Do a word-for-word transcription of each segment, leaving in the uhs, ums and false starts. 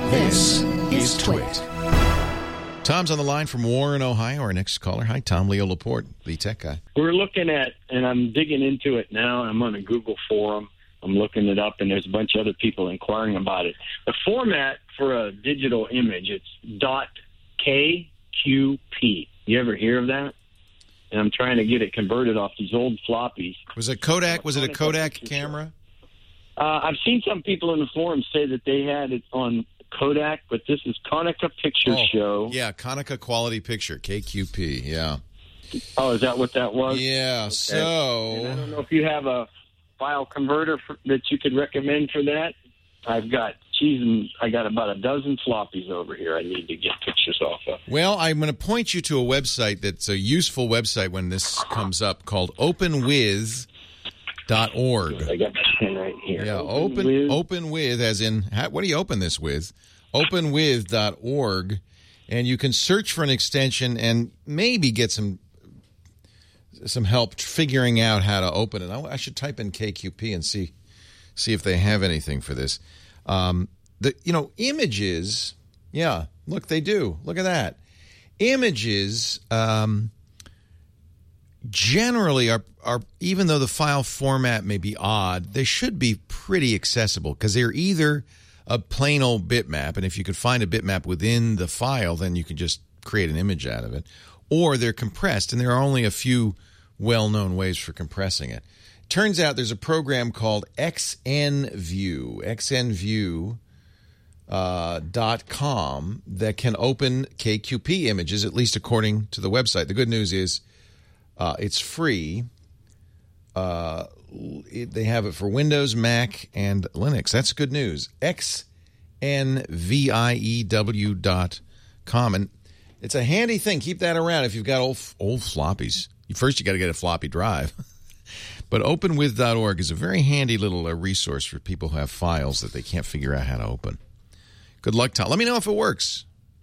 This is Twit. Tom's on the line from Warren, Ohio. Our next caller. Hi, Tom. Leo Laporte, the tech guy. We're looking at, and I'm digging into it now. I'm on a Google forum. I'm looking it up, and there's a bunch of other people inquiring about it. The format for a digital image, it's .K Q P. You ever hear of that? And I'm trying to get it converted off these old floppies. Was it Kodak? Was it a Kodak camera? Uh, I've seen some people in the forum say that they had it on Kodak, but this is Konica Picture oh, Show. Yeah, Konica Quality Picture, K Q P, yeah. Oh, is that what that was? Yeah, okay. so... And I don't know if you have a file converter for, that you could recommend for that. I've got, geez, I got about a dozen floppies over here I need to get pictures off of. Well, I'm going to point you to a website that's a useful website when this comes up called open with dot org. I got that pen right here. Yeah, open, with. open with, as in, how, what do you open this with? open with dot org, and you can search for an extension and maybe get some some help figuring out how to open it. I, I should type in K Q P and see see if they have anything for this. Um, the you know images, yeah, look, they do. Look at that. Images um, generally are are even though the file format may be odd, they should be pretty accessible because they're either a plain old bitmap, and if you could find a bitmap within the file, then you can just create an image out of it, or they're compressed, and there are only a few well-known ways for compressing it. Turns out there's a program called XNView, xnview dot com, that can open K Q P images, at least according to the website. The good news is uh, it's free. Uh, it, they have it for Windows, Mac, and Linux. That's good news. X N V I E W dot com. And it's a handy thing. Keep that around if you've got old, old floppies. First, you got to get a floppy drive. But open with dot org is a very handy little uh, resource for people who have files that they can't figure out how to open. Good luck, Tom. Let me know if it works.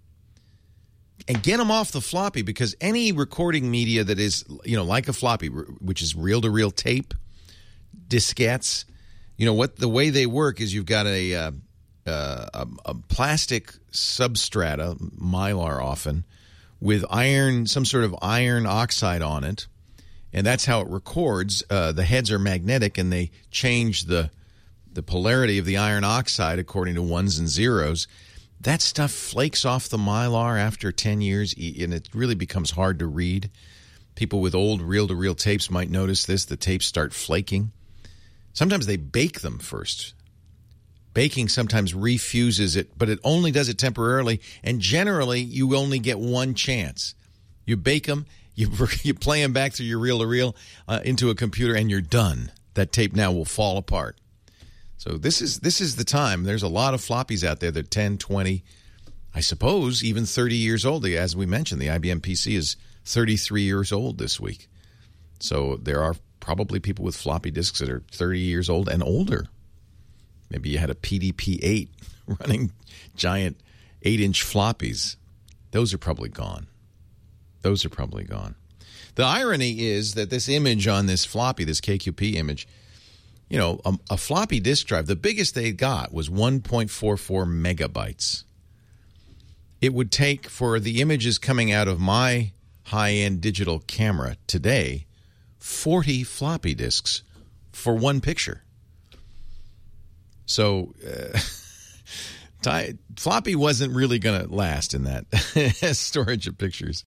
And get them off the floppy, because any recording media that is, you know, like a floppy, which is reel-to-reel tape, diskettes, you know, what the way they work is you've got a, uh, uh, a, a plastic substrata, mylar often, with iron, some sort of iron oxide on it, and that's how it records. Uh, the heads are magnetic, and they change the the polarity of the iron oxide according to ones and zeros. That stuff flakes off the mylar after ten years, and it really becomes hard to read. People with old reel-to-reel tapes might notice this. The tapes start flaking. Sometimes they bake them first. Baking sometimes refuses it, but it only does it temporarily, and generally you only get one chance. You bake them, you, you play them back through your reel-to-reel uh, into a computer, and you're done. That tape now will fall apart. So this is this is the time. There's a lot of floppies out there that are ten, twenty, I suppose even thirty years old. As we mentioned, the I B M P C is thirty-three years old this week. So there are probably people with floppy disks that are thirty years old and older. Maybe you had a P D P eight running giant eight-inch floppies. Those are probably gone. Those are probably gone. The irony is that this image on this floppy, this K Q P image, you know, a, a floppy disk drive, the biggest they got was one point four four megabytes. It would take, for the images coming out of my high-end digital camera today, forty floppy disks for one picture. So uh, t- floppy wasn't really going to last in that storage of pictures.